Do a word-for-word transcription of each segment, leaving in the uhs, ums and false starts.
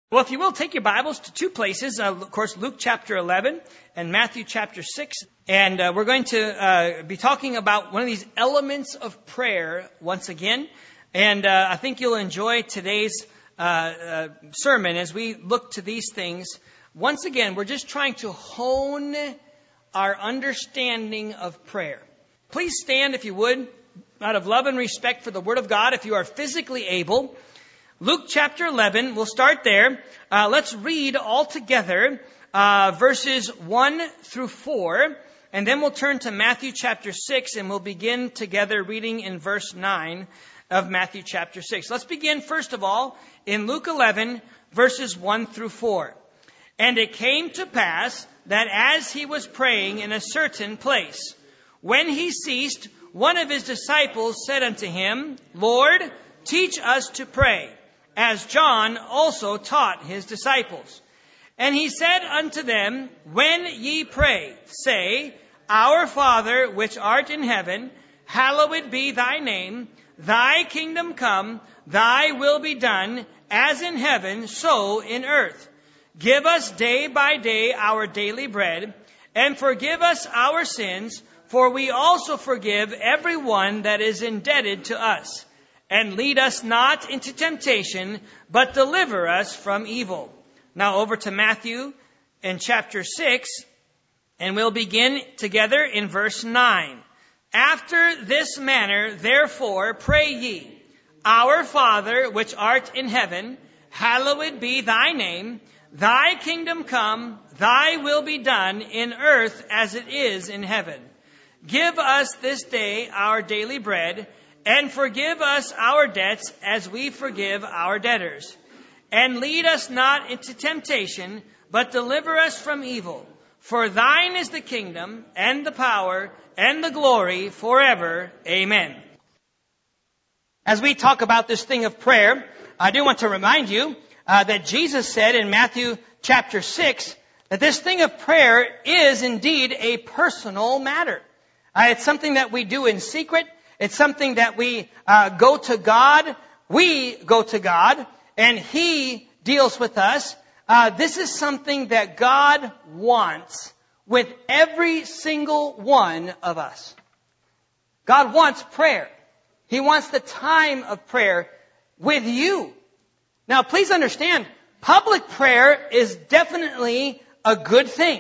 Well, if you will, take your Bibles to two places. Uh, of course, Luke chapter eleven and Matthew chapter six. And uh, we're going to uh, be talking about one of these elements of prayer once again. And uh, I think you'll enjoy today's uh, uh, sermon as we look to these things. Once again, we're just trying to hone our understanding of prayer. Please stand, if you would, out of love and respect for the Word of God, if you are physically able. Luke chapter eleven, we'll start there. Uh, let's read all together uh, verses one through four, and then we'll turn to Matthew chapter six, and we'll begin together reading in verse nine of Matthew chapter six. Let's begin, first of all, in Luke eleven, verses one through four. And it came to pass that as he was praying in a certain place, when he ceased, one of his disciples said unto him, Lord, teach us to pray, as John also taught his disciples. And he said unto them, When ye pray, say, Our Father, which art in heaven, hallowed be thy name. Thy kingdom come, thy will be done, as in heaven, so in earth. Give us day by day our daily bread, and forgive us our sins, for we also forgive every one that is indebted to us. And lead us not into temptation, but deliver us from evil. Now over to Matthew in chapter six, and we'll begin together in verse nine. After this manner, therefore, pray ye, Our Father, which art in heaven, hallowed be thy name. Thy kingdom come, thy will be done in earth as it is in heaven. Give us this day our daily bread, and forgive us our debts as we forgive our debtors. And lead us not into temptation, but deliver us from evil. For thine is the kingdom, and the power, and the glory forever. Amen. As we talk about this thing of prayer, I do want to remind you uh, that Jesus said in Matthew chapter six that this thing of prayer is indeed a personal matter. Uh, it's something that we do in secret. It's something that we uh, go to God, we go to God, and He deals with us. Uh, this is something that God wants with every single one of us. God wants prayer. He wants the time of prayer with you. Now, please understand, public prayer is definitely a good thing.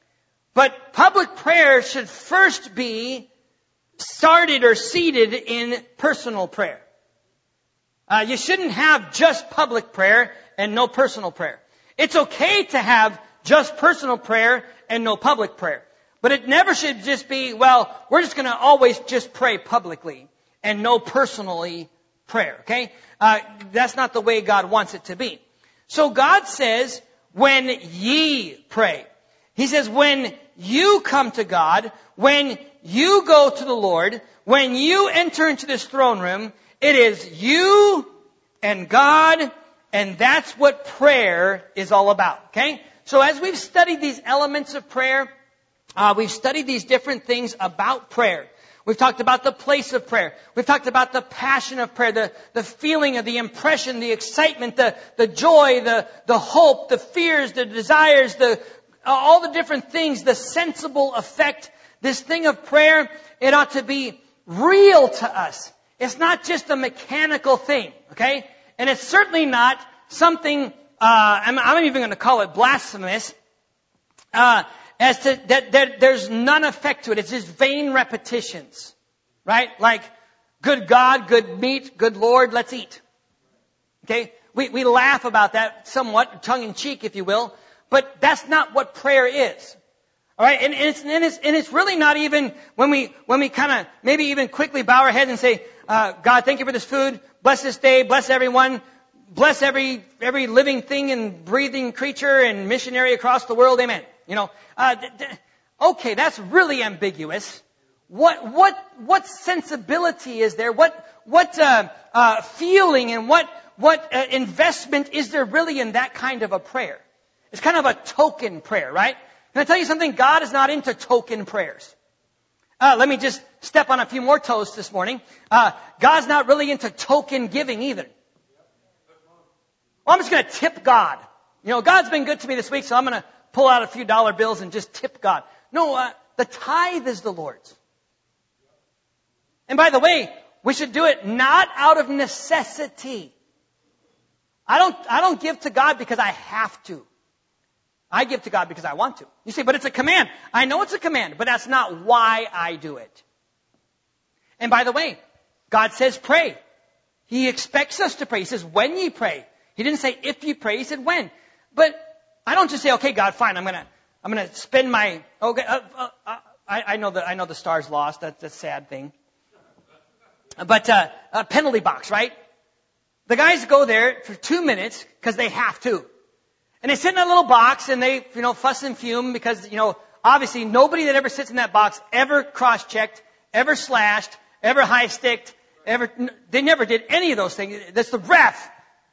But public prayer should first be started or seated in personal prayer. Uh, you shouldn't have just public prayer and no personal prayer. It's okay to have just personal prayer and no public prayer. But it never should just be, well, we're just going to always just pray publicly and no personally prayer, okay? Uh, that's not the way God wants it to be. So God says, when ye pray. He says, when you come to God, when you go to the Lord, when you enter into this throne room, it is you and God, and that's what prayer is all about, okay? So as we've studied these elements of prayer, uh, we've studied these different things about prayer. We've talked about the place of prayer. We've talked about the passion of prayer, the, the feeling of the impression, the excitement, the, the joy, the, the hope, the fears, the desires, the all the different things, the sensible effect. This thing of prayer, it ought to be real to us. It's not just a mechanical thing, okay? And it's certainly not something, uh, I'm, I'm even going to call it blasphemous, uh, as to that, that there's none effect to it. It's just vain repetitions, right? Like, good God, good meat, good Lord, let's eat. Okay? We, we laugh about that somewhat, tongue in cheek, if you will. But that's not what prayer is. All right? And, and, it's, and, it's, and it's really not even when we, when we kind of maybe even quickly bow our heads and say, uh, God, thank you for this food. Bless this day. Bless everyone. Bless every, every living thing and breathing creature and missionary across the world. Amen. You know, uh, th- th- okay, that's really ambiguous. What, what, what sensibility is there? What, what, uh, uh, feeling and what, what uh, investment is there really in that kind of a prayer? It's kind of a token prayer, right? Can I tell you something? God is not into token prayers. Uh, let me just step on a few more toes this morning. Uh, God's not really into token giving either. Well, I'm just going to tip God. You know, God's been good to me this week, so I'm going to pull out a few dollar bills and just tip God. No, uh, the tithe is the Lord's. And by the way, we should do it not out of necessity. I don't, I don't give to God because I have to. I give to God because I want to. You say, but it's a command. I know it's a command, but that's not why I do it. And by the way, God says pray. He expects us to pray. He says, when ye pray. He didn't say if you pray. He said when. But I don't just say, okay, God, fine. I'm gonna, I'm gonna spend my. Okay, uh, uh, uh, I, I know that I know the Stars lost. That's a sad thing. But uh, a penalty box, right? The guys go there for two minutes because they have to, and they sit in that little box and they, you know, fuss and fume because, you know, obviously nobody that ever sits in that box ever cross-checked, ever slashed, ever high-sticked, ever. They never did any of those things. That's the ref.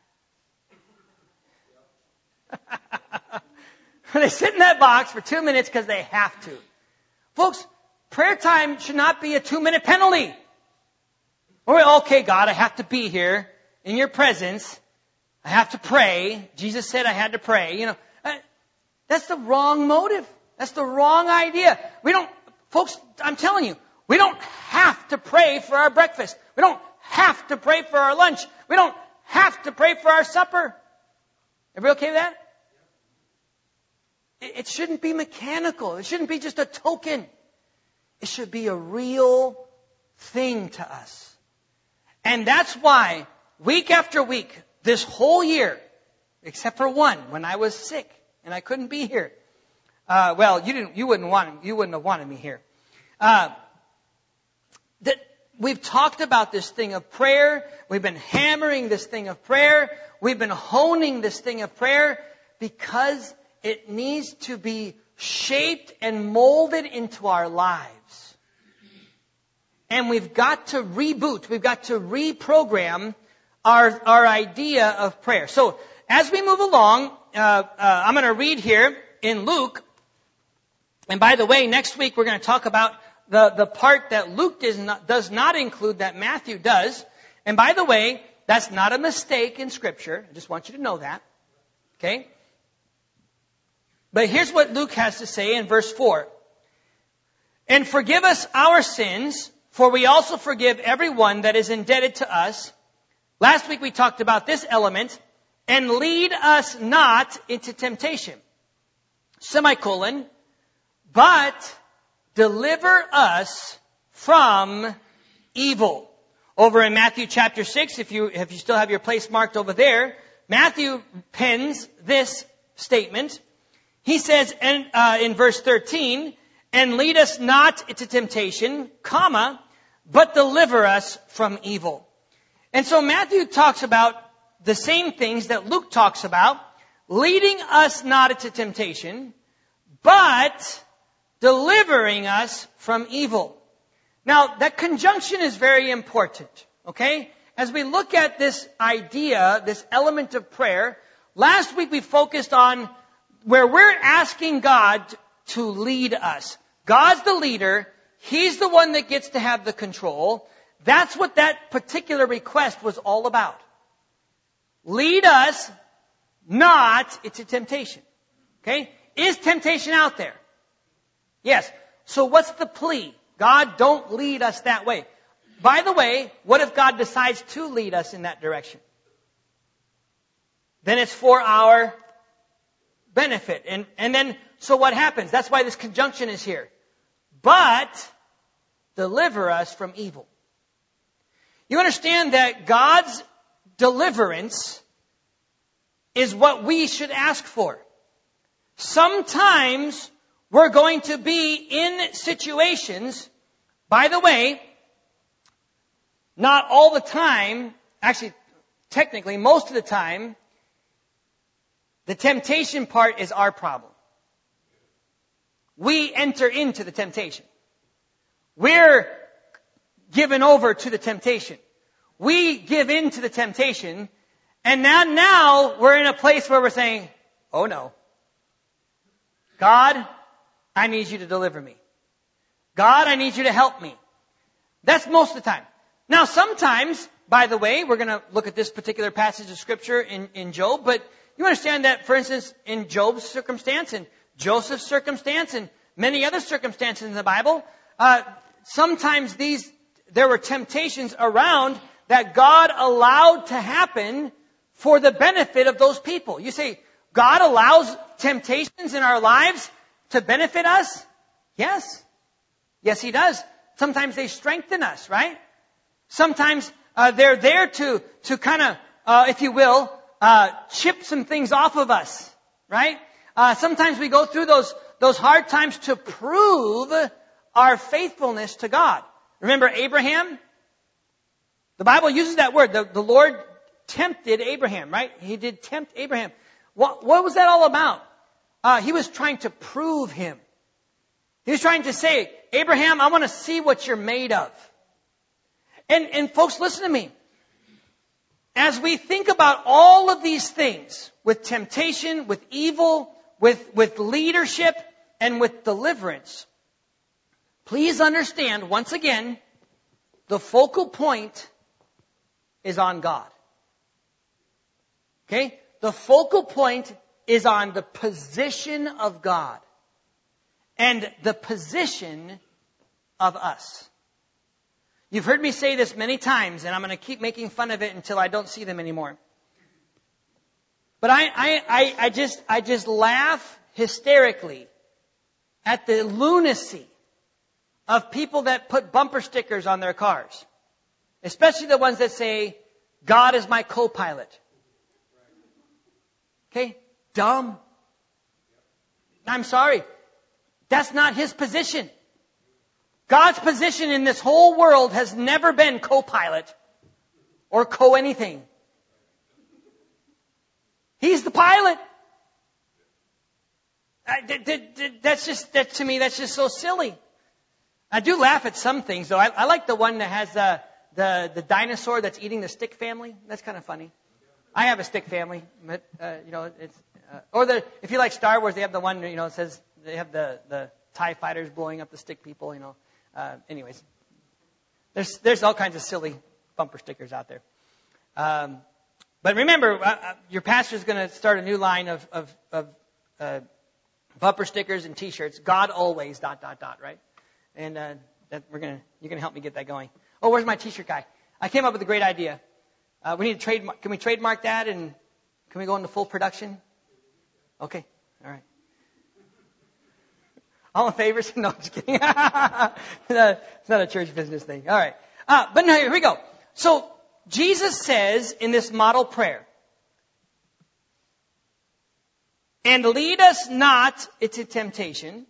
They sit in that box for two minutes because they have to. Folks, prayer time should not be a two-minute penalty. Or, okay, God, I have to be here in your presence. I have to pray. Jesus said I had to pray. You know, that's the wrong motive. That's the wrong idea. We don't, folks, I'm telling you, we don't have to pray for our breakfast. We don't have to pray for our lunch. We don't have to pray for our supper. Everybody okay with that? It shouldn't be mechanical. It shouldn't be just a token. It should be a real thing to us. And that's why week after week, this whole year, except for one, when I was sick and I couldn't be here. Uh, well, you didn't, you wouldn't want, you wouldn't have wanted me here. Uh, that we've talked about this thing of prayer. We've been hammering this thing of prayer. We've been honing this thing of prayer because it needs to be shaped and molded into our lives. And we've got to reboot. We've got to reprogram our, our idea of prayer. So as we move along, uh, uh, I'm going to read here in Luke. And by the way, next week we're going to talk about the, the part that Luke does not, does not include that Matthew does. And by the way, that's not a mistake in Scripture. I just want you to know that. Okay? But here's what Luke has to say in verse four. And forgive us our sins, for we also forgive everyone that is indebted to us. Last week we talked about this element. And lead us not into temptation. Semicolon. But deliver us from evil. Over in Matthew chapter six, if you, if you still have your place marked over there, Matthew pens this statement. He says in, uh, in verse thirteen, and lead us not into temptation, comma, but deliver us from evil. And so Matthew talks about the same things that Luke talks about, leading us not into temptation, but delivering us from evil. Now, that conjunction is very important, okay? As we look at this idea, this element of prayer, last week we focused on where we're asking God to lead us. God's the leader. He's the one that gets to have the control. That's what that particular request was all about. Lead us not into temptation. Okay? Is temptation out there? Yes. So what's the plea? God, don't lead us that way. By the way, what if God decides to lead us in that direction? Then it's for our benefit. And, and then, so what happens? That's why this conjunction is here. But deliver us from evil. You understand that God's deliverance is what we should ask for. Sometimes we're going to be in situations, by the way, not all the time, actually, technically, most of the time, the temptation part is our problem. We enter into the temptation. We're given over to the temptation. We give in to the temptation, and now, now we're in a place where we're saying, oh no. God, I need you to deliver me. God, I need you to help me. That's most of the time. Now, sometimes, by the way, we're going to look at this particular passage of Scripture in, in Job, but, You understand that, for instance, in Job's circumstance and Joseph's circumstance and many other circumstances in the Bible, uh, sometimes these, there were temptations around that God allowed to happen for the benefit of those people. You say, God allows temptations in our lives to benefit us? Yes. Yes, He does. Sometimes they strengthen us, right? Sometimes uh, they're there to, to kind of, uh, if you will, uh, chip some things off of us, right? Uh, sometimes we go through those, those hard times to prove our faithfulness to God. Remember Abraham? The Bible uses that word. The, the Lord tempted Abraham, right? He did tempt Abraham. What, what was that all about? Uh, he was trying to prove him. He was trying to say, Abraham, I want to see what you're made of. And, and folks, listen to me. As we think about all of these things, with temptation, with evil, with, with leadership, and with deliverance, please understand, once again, the focal point is on God. Okay? The focal point is on the position of God and the position of us. You've heard me say this many times, and I'm going to keep making fun of it until I don't see them anymore. But I, I, I, I just, I just laugh hysterically at the lunacy of people that put bumper stickers on their cars. Especially the ones that say, God is my co-pilot. Okay? Dumb. I'm sorry. That's not His position. God's position in this whole world has never been co-pilot or co-anything. He's the pilot. I, that's just, that to me, that's just so silly. I do laugh at some things, though. I, I like the one that has uh, the the dinosaur that's eating the stick family. That's kind of funny. I have a stick family, but uh, you know, it's uh, or the if you like Star Wars, they have the one you know it says they have the the TIE fighters blowing up the stick people. You know, uh, anyways, there's there's all kinds of silly bumper stickers out there. Um, but remember, uh, your pastor's going to start a new line of of, of uh, bumper stickers and T-shirts. God always dot dot dot. Right. And uh, that we're gonna, you're gonna help me get that going. Oh, where's my T-shirt guy? I came up with a great idea. Uh, we need to trademark. Can we trademark that and can we go into full production? Okay, all right. All in favor? No, I'm just kidding. It's not a church business thing. All right. Uh, but now here we go. So Jesus says in this model prayer, "And lead us not into temptation,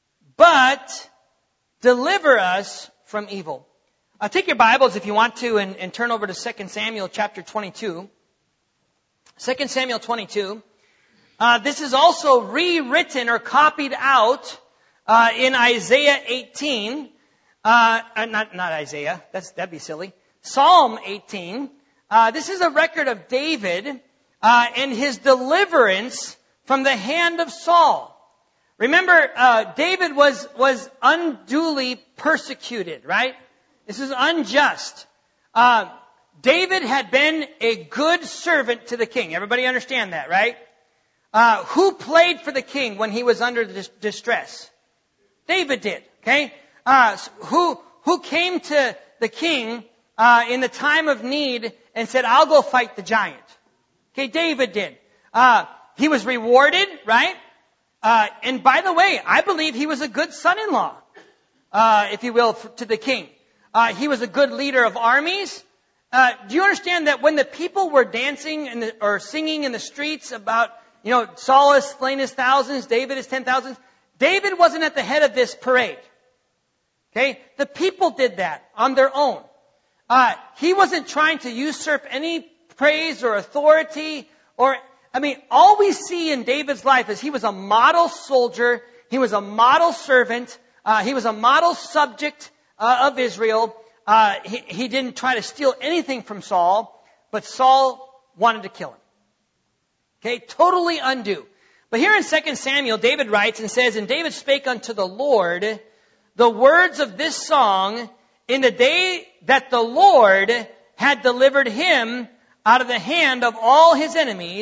but deliver us from evil." Uh, take your Bibles if you want to and, and turn over to Second Samuel chapter twenty-two. Second Samuel twenty-two. Uh, this is also rewritten or copied out uh, in Isaiah eighteen. Uh, uh, not not Isaiah. That's that'd be silly. Psalm eighteen. Uh, this is a record of David uh, and his deliverance from the hand of Saul. Remember, uh, David was, was unduly persecuted, right? This is unjust. Uh, David had been a good servant to the king. Everybody understand that, right? Uh, who played for the king when he was under dis- distress? David did, okay? Uh, who, who came to the king, uh, in the time of need and said, I'll go fight the giant? Okay, David did. Uh, he was rewarded, right? Uh, and by the way, I believe he was a good son-in-law, uh, if you will, for, to the king. Uh, he was a good leader of armies. Uh, do you understand that when the people were dancing in the, or singing in the streets about, you know, Saul has slain his thousands, David his ten thousands, David wasn't at the head of this parade. Okay? The people did that on their own. Uh, he wasn't trying to usurp any praise or authority or I mean, all we see in David's life is he was a model soldier. He was a model servant. Uh, he was a model subject uh, of Israel. Uh, he, he didn't try to steal anything from Saul, but Saul wanted to kill him. Okay, totally undue. But here in Second Samuel, David writes and says, "And David spake unto the Lord the words of this song in the day that the Lord had delivered him out of the hand of all his enemies,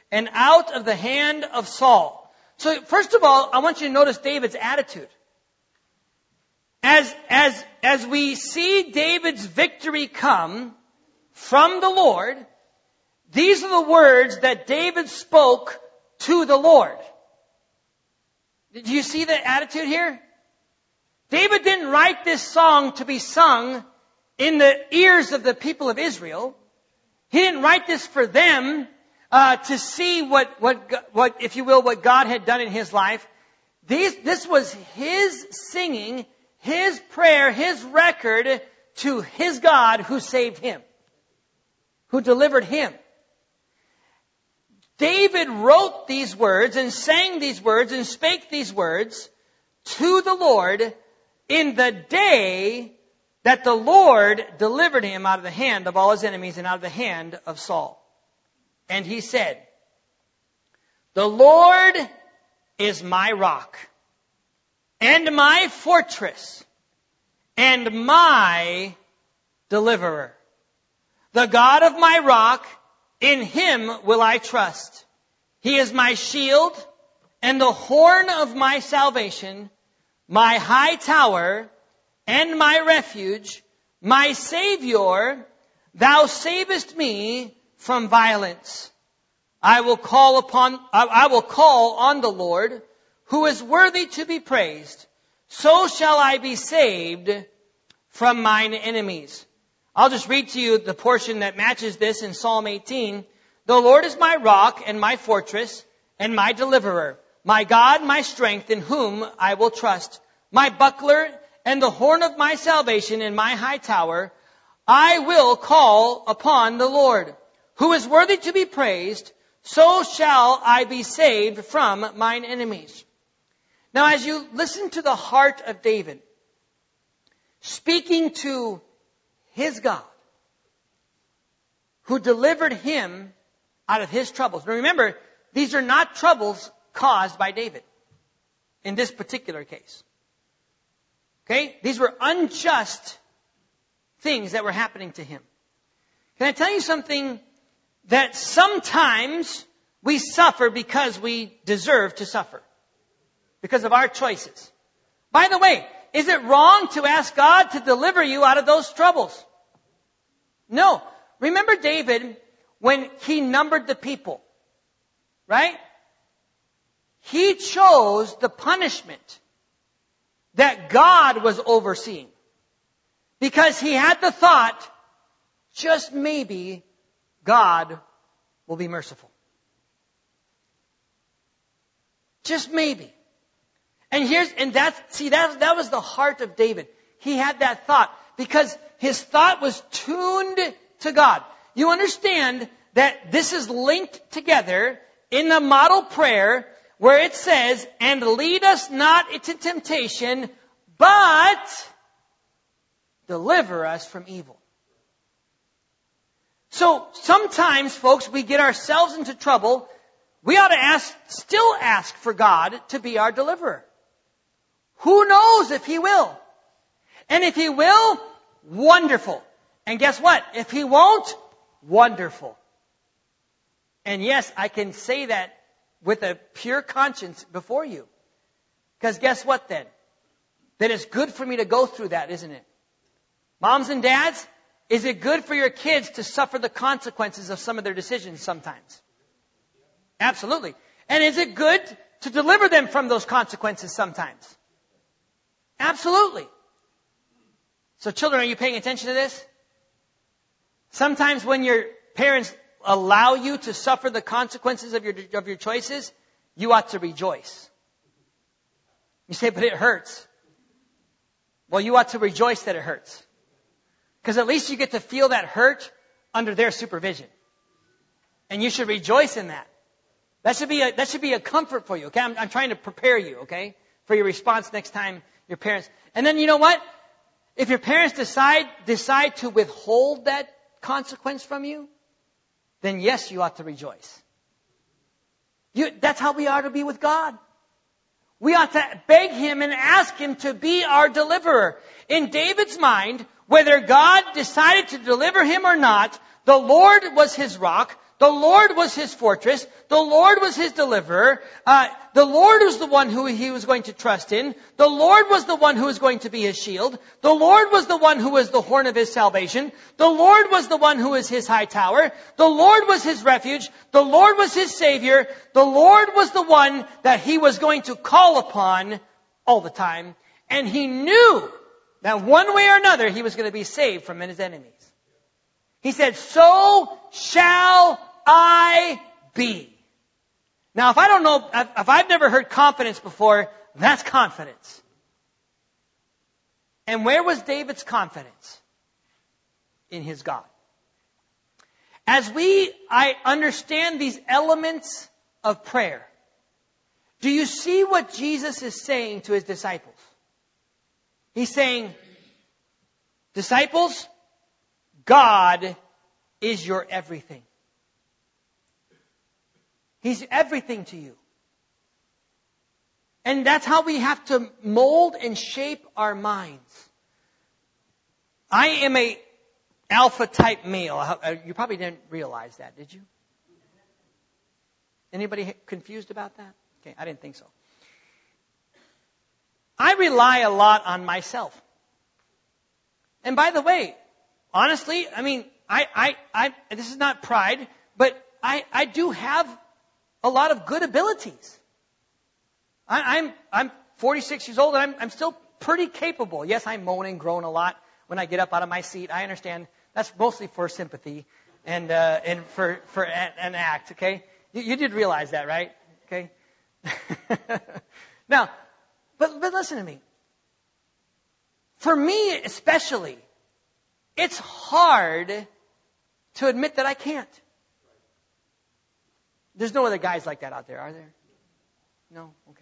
and out of the hand of Saul. So first of all, I want you to notice David's attitude. As, as, as we see David's victory come from the Lord, these are the words that David spoke to the Lord. Do you see the attitude here? David didn't write this song to be sung in the ears of the people of Israel. He didn't write this for them uh, to see what, what, what, if you will, what God had done in his life. These, this was his singing, his prayer, his record to his God who saved him, who delivered him. David wrote these words and sang these words and spake these words to the Lord in the day that the Lord delivered him out of the hand of all his enemies and out of the hand of Saul. And he said, "The Lord is my rock and my fortress and my deliverer. The God of my rock, in him will I trust. He is my shield and the horn of my salvation, my high tower and my refuge, my Savior. Thou savest me from violence. I will call upon, I will call on the Lord, who is worthy to be praised. So shall I be saved from mine enemies." I'll just read to you the portion that matches this in Psalm eighteen. "The Lord is my rock and my fortress and my deliverer, my God, my strength, in whom I will trust, my buckler and the horn of my salvation and my high tower. I will call upon the Lord, who is worthy to be praised. So shall I be saved from mine enemies." Now, as you listen to the heart of David, speaking to his God, who delivered him out of his troubles. Now remember, these are not troubles caused by David in this particular case. Okay? These were unjust things that were happening to him. Can I tell you something? That sometimes we suffer because we deserve to suffer. Because of our choices. By the way, is it wrong to ask God to deliver you out of those troubles? No. Remember David when he numbered the people, right? He chose the punishment that God was overseeing. Because he had the thought, just maybe God will be merciful. Just maybe. And here's, and that's, see, that, that was the heart of David. He had that thought because his thought was tuned to God. You understand that this is linked together in the model prayer where it says, "And lead us not into temptation, but deliver us from evil." So sometimes, folks, we get ourselves into trouble. We ought to ask, still ask for God to be our deliverer. Who knows if He will? And if He will, wonderful. And guess what? If He won't, wonderful. And yes, I can say that with a pure conscience before you. Because guess what then? That it's good for me to go through that, isn't it? Moms and dads, is it good for your kids to suffer the consequences of some of their decisions sometimes? Absolutely. And is it good to deliver them from those consequences sometimes? Absolutely. So children, are you paying attention to this? Sometimes when your parents allow you to suffer the consequences of your, of your choices, you ought to rejoice. You say, but it hurts. Well, you ought to rejoice that it hurts. Because at least you get to feel that hurt under their supervision. And you should rejoice in that. That should be a, that should be a comfort for you, okay? I'm, I'm trying to prepare you, okay? For your response next time your parents. And then you know what? If your parents decide, decide to withhold that consequence from you, then yes, you ought to rejoice. You, that's how we ought to be with God. We ought to beg Him and ask Him to be our deliverer. In David's mind, whether God decided to deliver him or not, the Lord was his rock, The Lord was his fortress. The Lord was his deliverer. Uh, the Lord was the one who he was going to trust in. The Lord was the one who was going to be his shield. The Lord was the one who was the horn of his salvation. The Lord was the one who was his high tower. The Lord was his refuge. The Lord was his savior. The Lord was the one that he was going to call upon all the time. And he knew that one way or another he was going to be saved from his enemies. He said, so shall I be. Now, if I don't know, if I've never heard confidence before, that's confidence. And where was David's confidence? In his God. As we, I understand these elements of prayer, do you see what Jesus is saying to his disciples? He's saying, disciples, God is your everything. He's everything to you. And that's how we have to mold and shape our minds. I am a alpha type male. You probably didn't realize that, did you? Anybody confused about that? Okay, I didn't think so. I rely a lot on myself. And by the way, honestly, I mean, I, I, I, this is not pride, but I, I do have a lot of good abilities. I, I'm, I'm forty-six years old and I'm, I'm still pretty capable. Yes, I moan and groan a lot when I get up out of my seat. I understand that's mostly for sympathy and, uh, and for, for an, an act, okay? You, you did realize that, right? Okay? Now, but, but listen to me. For me especially, it's hard to admit that I can't. There's no other guys like that out there, are there? No? Okay.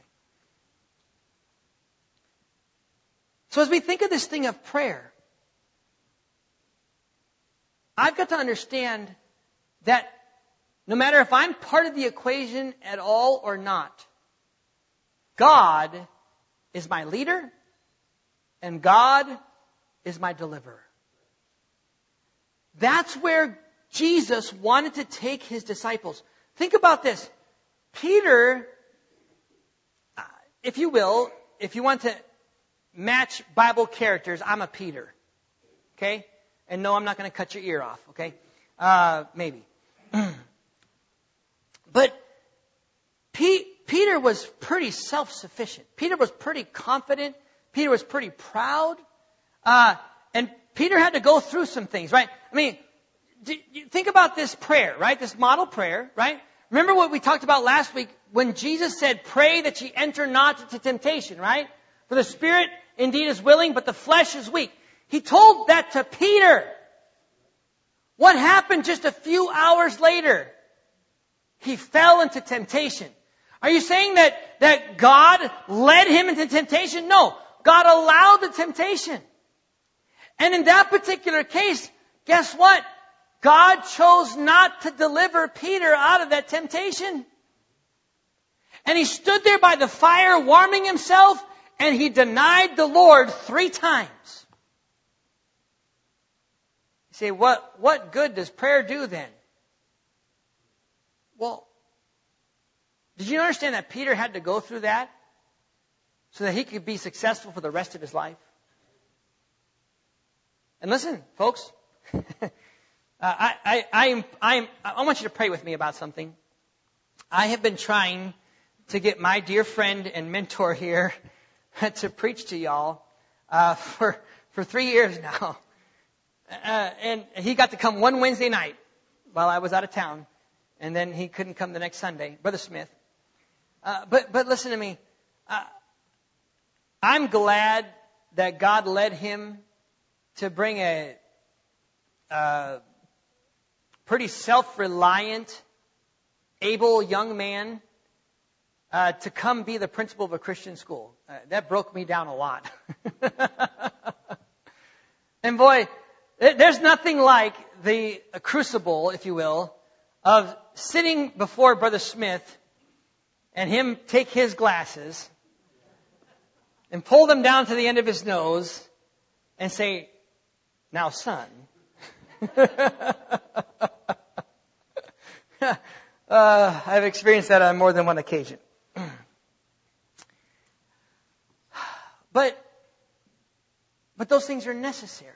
So as we think of this thing of prayer, I've got to understand that no matter if I'm part of the equation at all or not, God is my leader and God is my deliverer. That's where Jesus wanted to take his disciples. Think about this. Peter, if you will, if you want to match Bible characters, I'm a Peter. Okay? And no, I'm not going to cut your ear off. Okay? Uh, maybe. But P- Peter was pretty self-sufficient. Peter was pretty confident. Peter was pretty proud. Uh, and Peter had to go through some things, right? I mean, think about this prayer, right? This model prayer, right? Remember what we talked about last week when Jesus said, pray that ye enter not into temptation, right? For the spirit indeed is willing, but the flesh is weak. He told that to Peter. What happened just a few hours later? He fell into temptation. Are you saying that, that God led him into temptation? No. God allowed the temptation. And in that particular case, guess what? God chose not to deliver Peter out of that temptation. And he stood there by the fire warming himself, and he denied the Lord three times. You say, what, what good does prayer do then? Well, did you understand that Peter had to go through that so that he could be successful for the rest of his life? And listen, folks, uh, I, I, I, am, I, am, I want you to pray with me about something. I have been trying to get my dear friend and mentor here to preach to y'all uh, for for three years now. Uh, and he got to come one Wednesday night while I was out of town. And then he couldn't come the next Sunday. Brother Smith. Uh, but, but listen to me. Uh, I'm glad that God led him to bring a, a pretty self-reliant, able young man uh, to come be the principal of a Christian school. Uh, that broke me down a lot. And boy, there's nothing like the crucible, if you will, of sitting before Brother Smith and him take his glasses and pull them down to the end of his nose and say, now, son. Uh, I've experienced that on more than one occasion. But, but those things are necessary.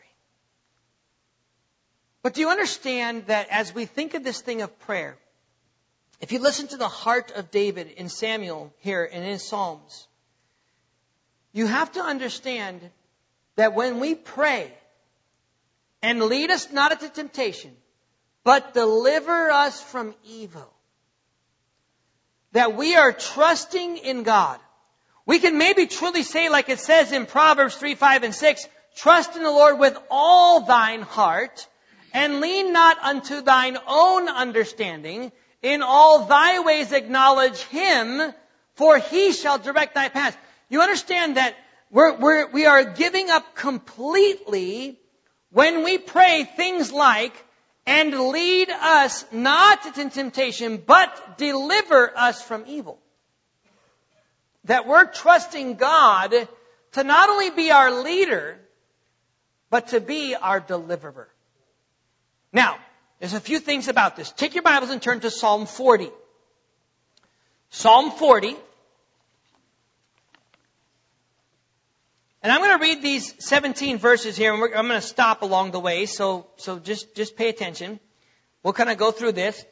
But do you understand that as we think of this thing of prayer, if you listen to the heart of David in Samuel here and in Psalms, you have to understand that when we pray, and lead us not into temptation, but deliver us from evil, that we are trusting in God. We can maybe truly say, like it says in Proverbs three, five, and six, trust in the Lord with all thine heart, and lean not unto thine own understanding. In all thy ways acknowledge Him, for He shall direct thy paths. You understand that we're, we're, we are giving up completely when we pray things like, and lead us not into temptation, but deliver us from evil. That we're trusting God to not only be our leader, but to be our deliverer. Now, there's a few things about this. Take your Bibles and turn to Psalm forty. Psalm forty. And I'm going to read these seventeen verses here, and we're, I'm going to stop along the way, so, so just, just pay attention. We'll kind of go through this.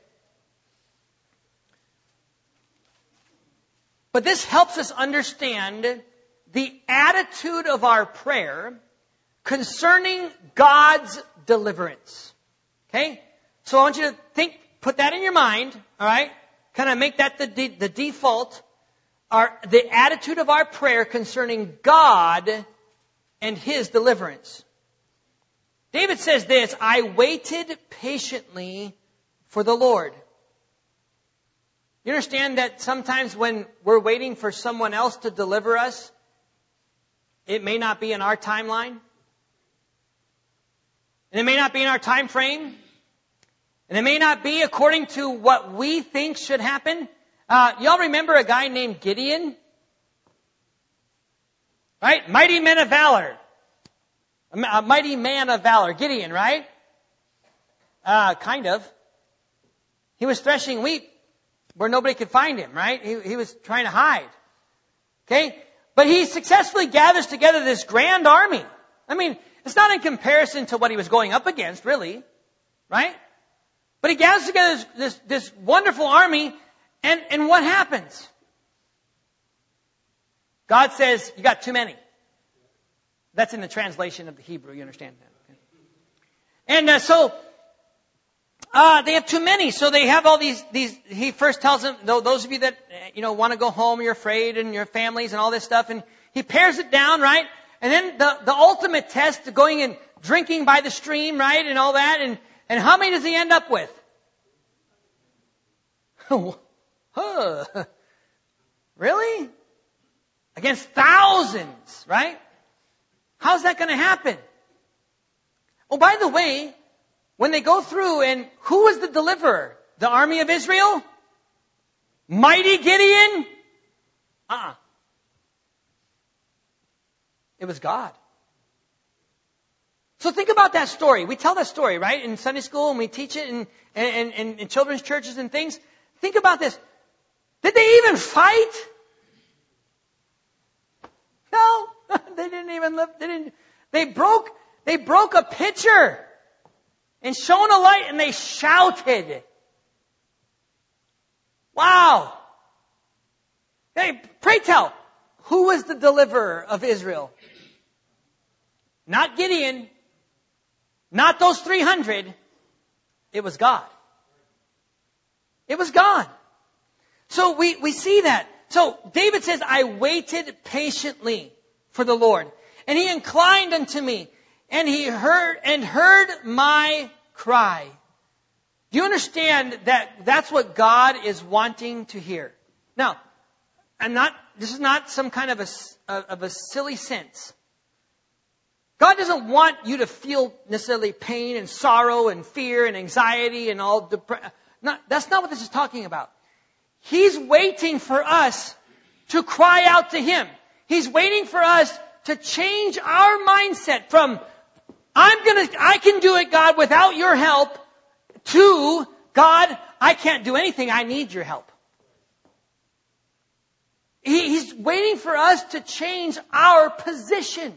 But this helps us understand the attitude of our prayer concerning God's deliverance. Okay? So I want you to think, put that in your mind, all right? Kind of make that the, de- the default. Our, the attitude of our prayer concerning God and His deliverance. David says this, I waited patiently for the Lord. You understand that sometimes when we're waiting for someone else to deliver us, it may not be in our timeline. And it may not be in our time frame. And it may not be according to what we think should happen. Uh, y'all remember a guy named Gideon? Right? Mighty men of valor. A mighty man of valor. Gideon, right? Uh, kind of. He was threshing wheat where nobody could find him, right? He, he was trying to hide. Okay? But he successfully gathers together this grand army. I mean, it's not in comparison to what he was going up against, really. Right? But he gathers together this, this, this wonderful army. And, and what happens? God says, you got too many. That's in the translation of the Hebrew, you understand that. Okay. And uh, so, uh, they have too many. So they have all these, these, he first tells them, those of you that, you know, want to go home, you're afraid, and your families and all this stuff. And he pares it down, right? And then the, the ultimate test, going and drinking by the stream, right? And all that. And, and how many does he end up with? Huh. Really? Against thousands, right? How's that going to happen? Oh, by the way, when they go through, and who was the deliverer? The army of Israel? Mighty Gideon? Uh-uh. It was God. So think about that story. We tell that story, right? In Sunday school, and we teach it in, in, in, in children's churches and things. Think about this. Did they even fight? No, they didn't even live. They didn't. They broke. They broke a pitcher and shone a light, and they shouted. Wow. Hey, pray tell, who was the deliverer of Israel? Not Gideon. Not those three hundred. It was God. It was God. So we, we see that. So David says, I waited patiently for the Lord. And He inclined unto me. And He heard, and heard my cry. Do you understand that that's what God is wanting to hear? Now, I'm not, this is not some kind of a, of a silly sense. God doesn't want you to feel necessarily pain and sorrow and fear and anxiety and all depression. Not, that's not what this is talking about. He's waiting for us to cry out to Him. He's waiting for us to change our mindset from, I'm gonna, I can do it, God, without your help, to, God, I can't do anything. I need your help. He, he's waiting for us to change our position.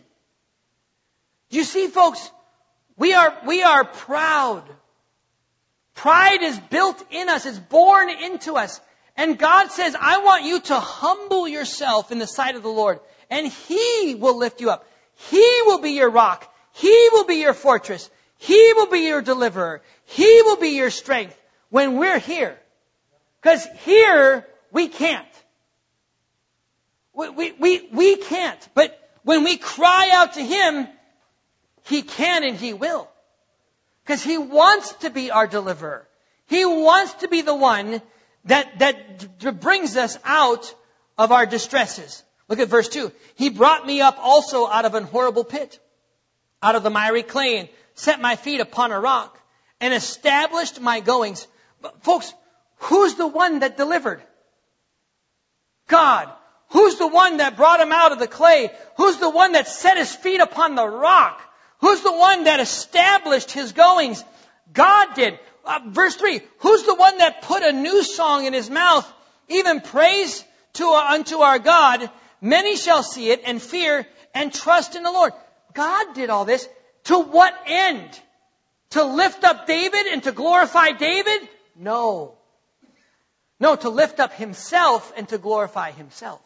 You see, folks, we are, we are proud. Pride is built in us. It's born into us. And God says, I want you to humble yourself in the sight of the Lord. And He will lift you up. He will be your rock. He will be your fortress. He will be your deliverer. He will be your strength when we're here. Because here, we can't. We, we, we, we can't. But when we cry out to Him, He can and He will. Because He wants to be our deliverer. He wants to be the one that, that brings us out of our distresses. Look at verse two. He brought me up also out of an horrible pit, out of the miry clay, and set my feet upon a rock, and established my goings. But folks, who's the one that delivered? God. Who's the one that brought him out of the clay? Who's the one that set his feet upon the rock? Who's the one that established his goings? God did. Uh, verse three, who's the one that put a new song in his mouth, even praise to uh, unto our God? Many shall see it and fear and trust in the Lord. God did all this. To what end? To lift up David and to glorify David? No. No, to lift up Himself and to glorify Himself.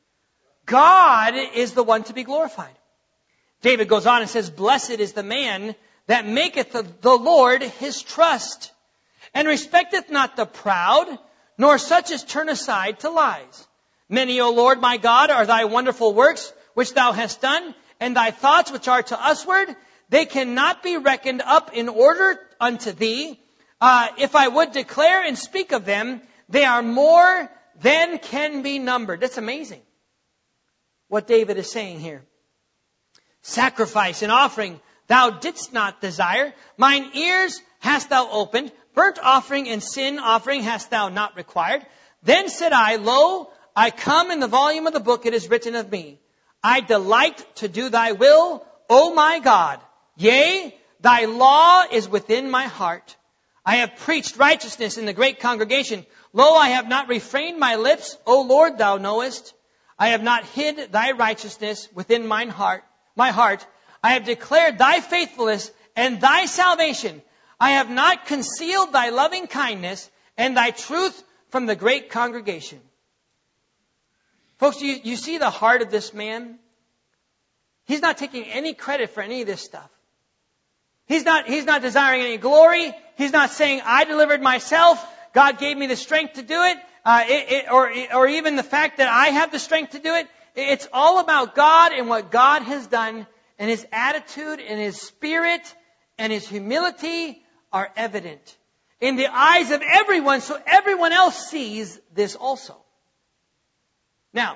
God is the one to be glorified. David goes on and says, blessed is the man that maketh the, the Lord his trust, and respecteth not the proud, nor such as turn aside to lies. Many, O Lord my God, are thy wonderful works which thou hast done, and thy thoughts which are to usward. They cannot be reckoned up in order unto thee. Uh, if I would declare and speak of them, they are more than can be numbered. That's amazing what David is saying here. Sacrifice and offering thou didst not desire. Mine ears hast thou opened. Burnt offering and sin offering hast thou not required. Then said I, lo, I come in the volume of the book it is written of me. I delight to do thy will, O my God. Yea, thy law is within my heart. I have preached righteousness in the great congregation. Lo, I have not refrained my lips. O Lord, thou knowest. I have not hid thy righteousness within mine heart, my heart. I have declared thy faithfulness and thy salvation. I have not concealed thy loving kindness and thy truth from the great congregation. Folks, you, you see the heart of this man? He's not taking any credit for any of this stuff. He's not, he's not desiring any glory. He's not saying, I delivered myself. God gave me the strength to do it. Uh, it, it or, or even the fact that I have the strength to do it. It's all about God and what God has done, and His attitude and His spirit and His humility are evident in the eyes of everyone, so everyone else sees this also. Now,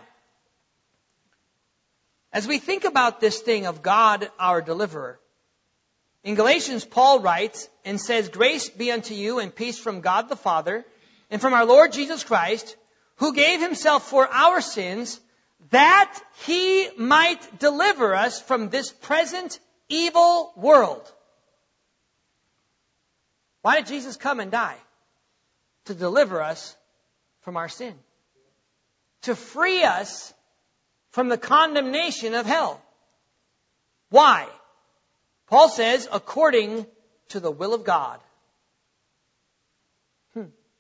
as we think about this thing of God, our deliverer, in Galatians, Paul writes and says, grace be unto you and peace from God the Father and from our Lord Jesus Christ, who gave Himself for our sins, that He might deliver us from this present evil world. Why did Jesus come and die? To deliver us from our sin. To free us from the condemnation of hell. Why? Paul says, according to the will of God. Hmm.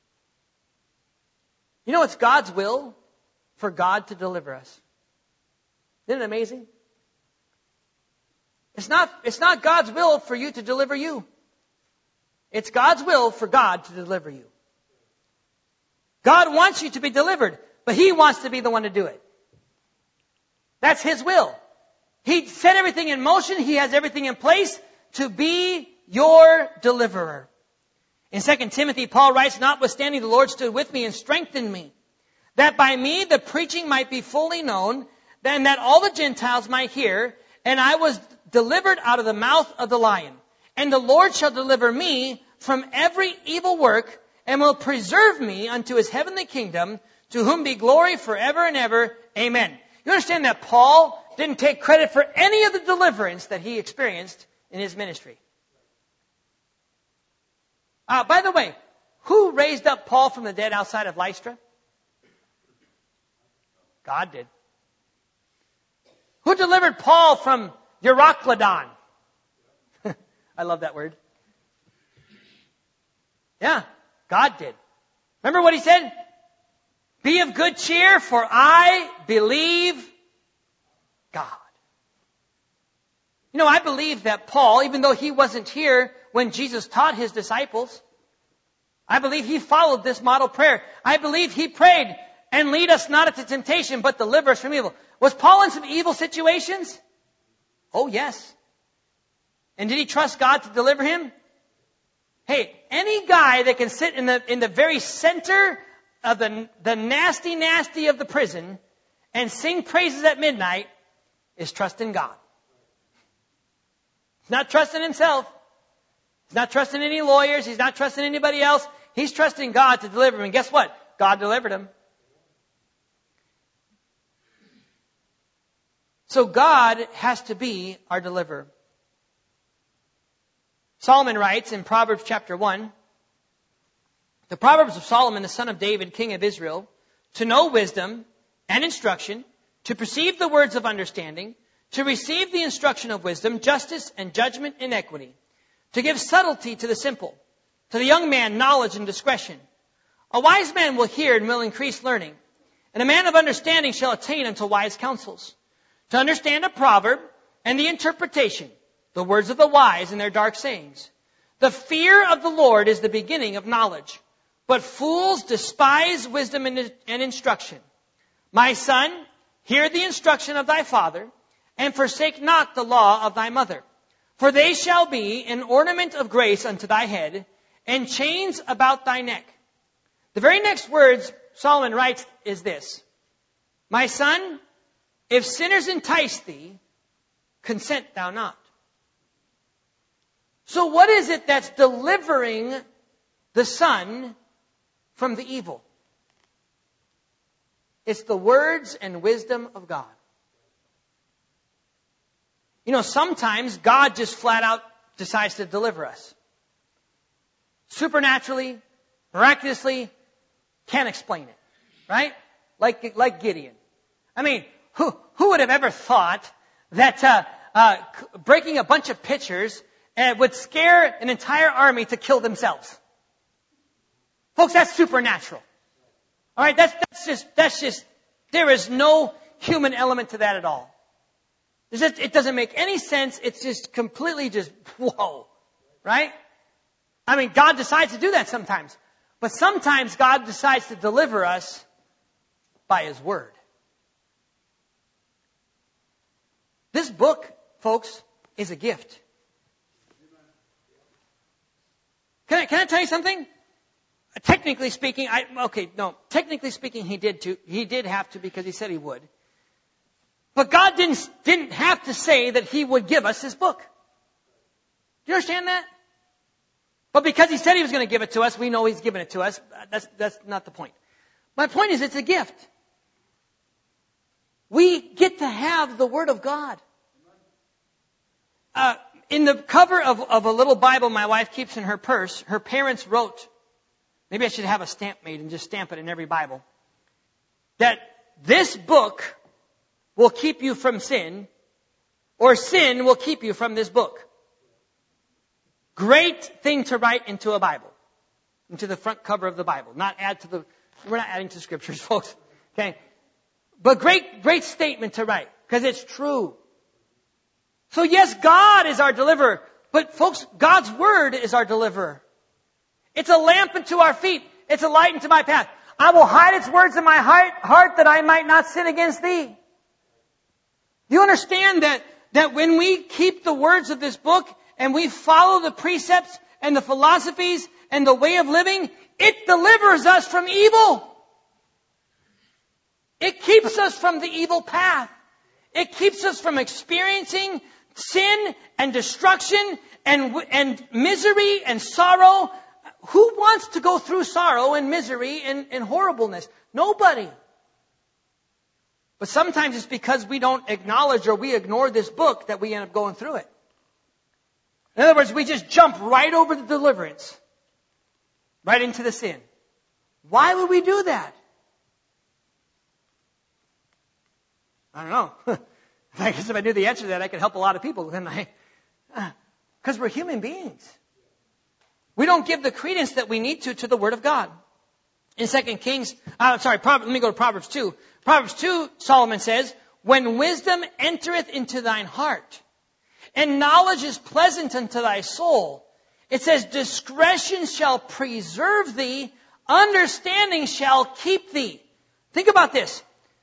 You know, it's God's will for God to deliver us. Isn't it amazing? It's not, it's not God's will for you to deliver you. It's God's will for God to deliver you. God wants you to be delivered, but He wants to be the one to do it. That's His will. He set everything in motion. He has everything in place to be your deliverer. In Second Timothy, Paul writes, notwithstanding the Lord stood with me and strengthened me, that by me the preaching might be fully known, and that all the Gentiles might hear, and I was delivered out of the mouth of the lion. And the Lord shall deliver me from every evil work, and will preserve me unto His heavenly kingdom, to whom be glory forever and ever. Amen. You understand that Paul didn't take credit for any of the deliverance that he experienced in his ministry. Uh, by the way, Who raised up Paul from the dead outside of Lystra? God did. Who delivered Paul from Euroclydon? I love that word. Yeah, God did. Remember what he said? Be of good cheer, for I believe God. You know, I believe that Paul, even though he wasn't here when Jesus taught his disciples, I believe he followed this model prayer. I believe he prayed, and lead us not into temptation, but deliver us from evil. Was Paul in some evil situations? Oh, yes. And did he trust God to deliver him? Hey, any guy that can sit in the in the very center of the, the nasty, nasty of the prison and sing praises at midnight is trusting God. He's not trusting himself. He's not trusting any lawyers. He's not trusting anybody else. He's trusting God to deliver him. And guess what? God delivered him. So God has to be our deliverer. Solomon writes in Proverbs chapter one, the Proverbs of Solomon, the son of David, king of Israel, to know wisdom and instruction, to perceive the words of understanding, to receive the instruction of wisdom, justice and judgment and equity, to give subtlety to the simple, to the young man knowledge and discretion. A wise man will hear and will increase learning, and a man of understanding shall attain unto wise counsels. To understand a proverb and the interpretation, the words of the wise and their dark sayings. The fear of the Lord is the beginning of knowledge, but fools despise wisdom and instruction. My son, hear the instruction of thy father, and forsake not the law of thy mother. For they shall be an ornament of grace unto thy head, and chains about thy neck. The very next words Solomon writes is this: My son, if sinners entice thee, consent thou not. So what is it that's delivering the son from the evil? It's the words and wisdom of God. You know, sometimes God just flat out decides to deliver us. Supernaturally, miraculously, can't explain it. Right? Like, like Gideon. I mean, who, who would have ever thought that uh, uh, breaking a bunch of pitchers uh, would scare an entire army to kill themselves? Folks, that's supernatural. All right, that's, that's just, that's just, there is no human element to that at all. It's just, it doesn't make any sense. It's just completely just, whoa, right? I mean, God decides to do that sometimes. But sometimes God decides to deliver us by His Word. This book, folks, is a gift. Can I, can I tell you something? Technically speaking, I, okay, no, technically speaking, he did to, he did have to because he said he would. But God didn't, didn't have to say that He would give us His book. Do you understand that? But because He said He was going to give it to us, we know He's given it to us. That's, that's not the point. My point is, it's a gift. We get to have the Word of God. Uh, in the cover of, of a little Bible my wife keeps in her purse, her parents wrote, maybe I should have a stamp made and just stamp it in every Bible, that this book will keep you from sin, or sin will keep you from this book. Great thing to write into a Bible, into the front cover of the Bible. Not add to the, we're not adding to scriptures, folks. Okay. But great, great statement to write, because it's true. So yes, God is our deliverer, but folks, God's Word is our deliverer. It's a lamp unto our feet. It's a light unto my path. I will hide its words in my heart, heart that I might not sin against thee. Do you understand that, that when we keep the words of this book and we follow the precepts and the philosophies and the way of living, it delivers us from evil. It keeps us from the evil path. It keeps us from experiencing sin and destruction and, and misery and sorrow. Who wants to go through sorrow and misery and, and horribleness? Nobody. But sometimes it's because we don't acknowledge or we ignore this book that we end up going through it. In other words, we just jump right over the deliverance. right into the sin. Why would we do that? I don't know. I guess if I knew the answer to that, I could help a lot of people. Then I, because we're human beings. We don't give the credence that we need to to the Word of God. In Second Kings, uh, sorry, Proverbs, let me go to Proverbs two. Proverbs two, Solomon says, when wisdom entereth into thine heart, and knowledge is pleasant unto thy soul, it says, discretion shall preserve thee, understanding shall keep thee. Think about this.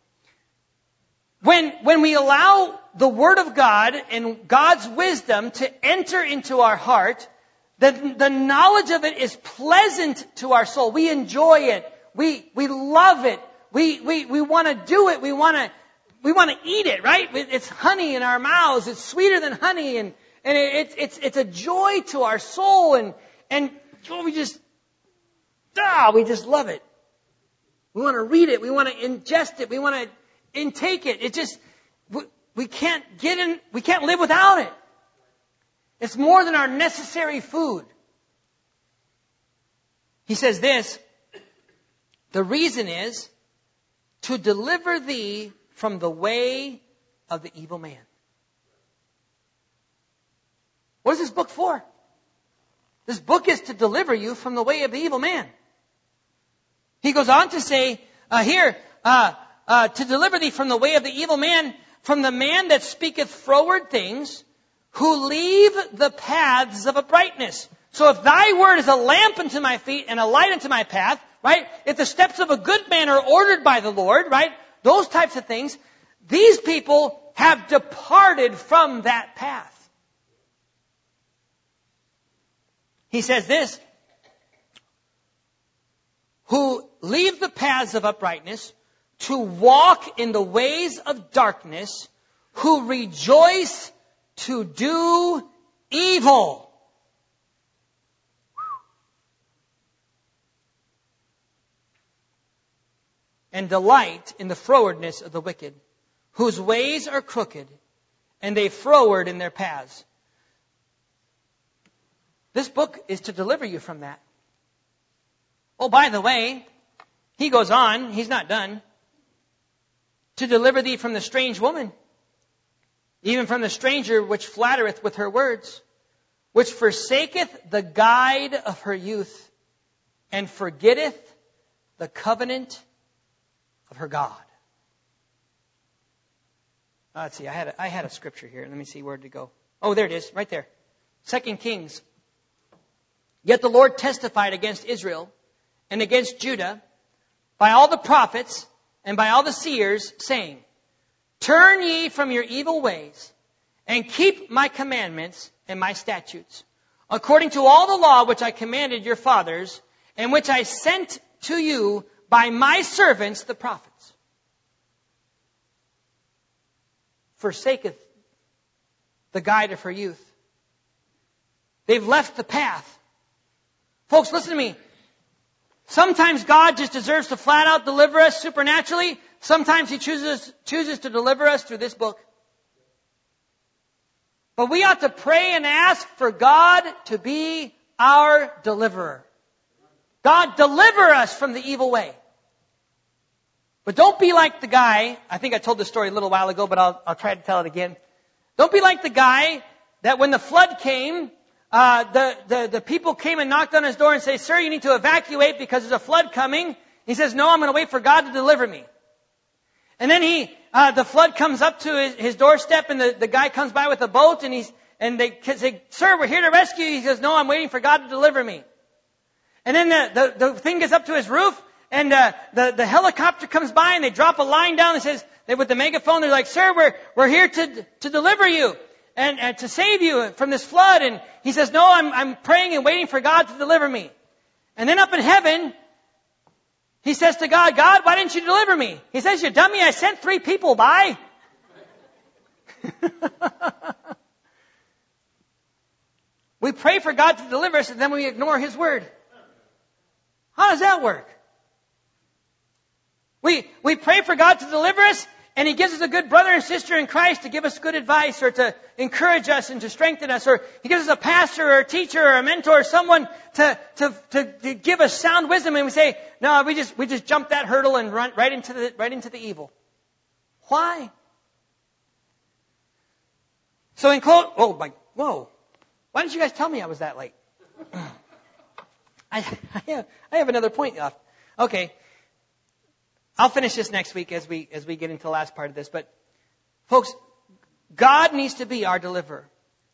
When, when we allow the Word of God and God's wisdom to enter into our heart, the, the knowledge of it is pleasant to our soul. We enjoy it. We, we love it. We, we, we want to do it. We want to, we want to eat it, right? It's honey in our mouths. It's sweeter than honey. And, and it, it's, it's, it's a joy to our soul. And, and oh, we just, ah, we just love it. We want to read it. We want to ingest it. We want to intake it. It just, we, we can't get in, we can't live without it. It's more than our necessary food. He says this, the reason is to deliver thee from the way of the evil man. What is this book for? This book is to deliver you from the way of the evil man. He goes on to say uh, here, uh, uh, to deliver thee from the way of the evil man, from the man that speaketh froward things, who leave the paths of uprightness. So if thy word is a lamp unto my feet and a light unto my path, right? If the steps of a good man are ordered by the Lord, right? Those types of things. These people have departed from that path. He says this, who leave the paths of uprightness to walk in the ways of darkness, who rejoice to do evil. And delight in the frowardness of the wicked, whose ways are crooked, and they froward in their paths. This book is to deliver you from that. Oh, by the way, he goes on, he's not done, to deliver thee from the strange woman, even from the stranger which flattereth with her words, which forsaketh the guide of her youth, and forgetteth the covenant of her God. Uh, let's see, I had, a, I had a scripture here. Let me see where to go. Oh, there it is, right there. Second Kings. Yet the Lord testified against Israel and against Judah by all the prophets and by all the seers, saying, turn ye from your evil ways, and keep my commandments and my statutes, according to all the law which I commanded your fathers, and which I sent to you by my servants the prophets. Forsaketh the guide of her youth. They've left the path. Folks, listen to me. Sometimes God just deserves to flat out deliver us supernaturally. Sometimes He chooses, chooses to deliver us through this book. But we ought to pray and ask for God to be our deliverer. God, deliver us from the evil way. But don't be like the guy, I think I told this story a little while ago, but I'll, I'll try to tell it again. Don't be like the guy that when the flood came, uh, the, the, the people came and knocked on his door and say, sir, you need to evacuate because there's a flood coming. He says, no, I'm going to wait for God to deliver me. And then he, uh, the flood comes up to his, his doorstep, and the, the guy comes by with a boat, and he's, and they say, sir, we're here to rescue you. He says, no, I'm waiting for God to deliver me. And then the, the, the thing gets up to his roof, and uh, the, the helicopter comes by, and they drop a line down that says, they, with the megaphone, they're like, sir, we're, we're here to, to deliver you and, and to save you from this flood. And he says, no, I'm, I'm praying and waiting for God to deliver me. And then up in heaven, he says to God, God, why didn't you deliver me? He says, you dummy, I sent three people by. We pray for God to deliver us, and then we ignore His word. How does that work? We, we pray for God to deliver us, and He gives us a good brother and sister in Christ to give us good advice or to encourage us and to strengthen us. Or He gives us a pastor or a teacher or a mentor or someone to, to, to, to give us sound wisdom. And we say, no, we just, we just jump that hurdle and run right into the, right into the evil. Why? So in close, oh my, whoa. Why didn't you guys tell me I was that late? I, I, have, I have another point left. Okay. I'll finish this next week as we, as we get into the last part of this. But folks, God needs to be our deliverer.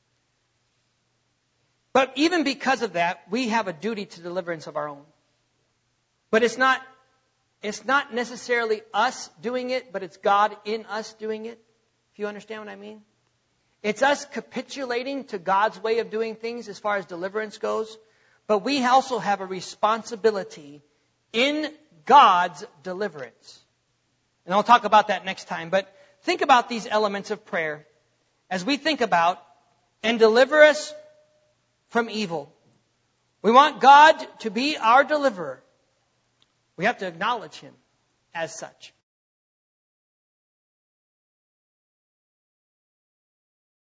But even because of that, we have a duty to deliverance of our own. But it's not, it's not necessarily us doing it, but it's God in us doing it. If you understand what I mean? It's us capitulating to God's way of doing things as far as deliverance goes. But we also have a responsibility in God's deliverance. And I'll talk about that next time. But think about these elements of prayer as we think about and deliver us from evil. We want God to be our deliverer. We have to acknowledge Him as such.